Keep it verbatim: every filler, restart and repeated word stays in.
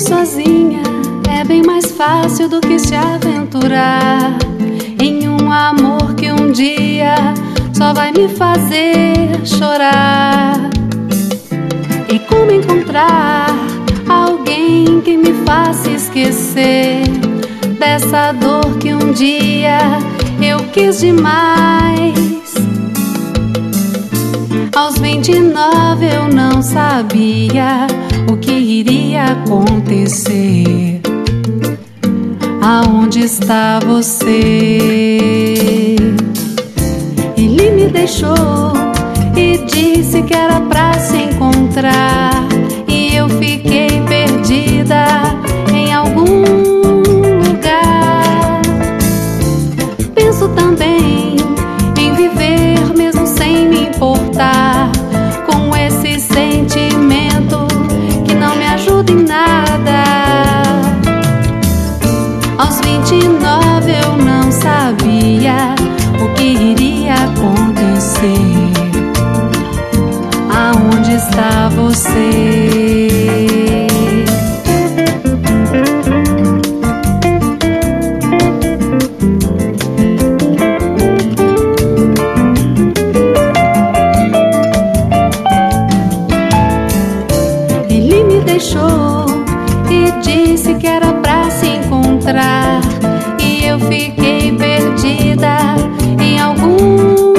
sozinha é bem mais fácil do que se aventurar em um amor que um dia só vai me fazer chorar. E como encontrar alguém que me faça esquecer dessa dor que um dia eu quis demais? Aos vinte e nove eu não sabia o que iria acontecer. Aonde está você? Ele me deixou e disse que era pra se encontrar, e eu fiquei perdida em algum lugar. Penso também em viver mesmo sem me importar com esse sentimento que não me ajuda em nada. Aos vinte e nove eu não sabia o que iria acontecer. Aonde está você? Ele me deixou e disse que era pra se encontrar, e eu fiquei perdida em algum